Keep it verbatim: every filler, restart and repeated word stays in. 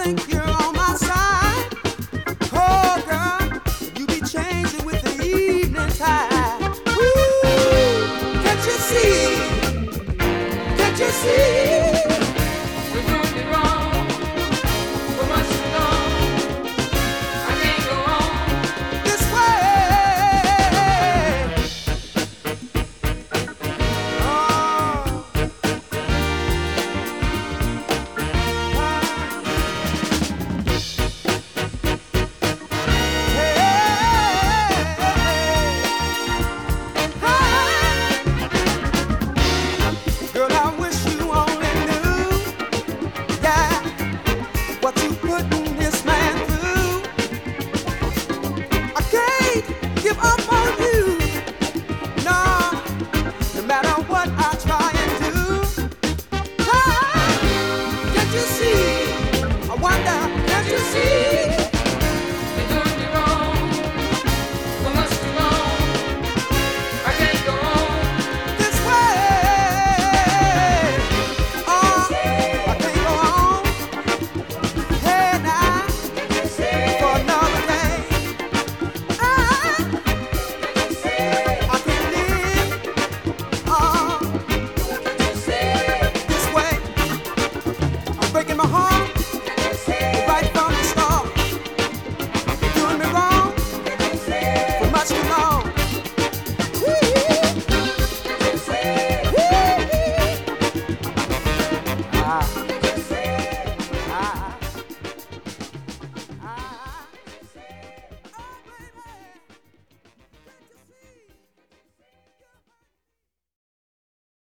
think you're on my side. Oh, girl, you be changing with the evening tide. Ooh, can't you see? Can't you see? We're doing it wrong for much too long. I can't go on This way. Oh, girl, I wish you only knew, yeah, what you putting this man through. I can't give up on you, no, no matter what I try and do. Ah, can't you see? I wonder, can't you see?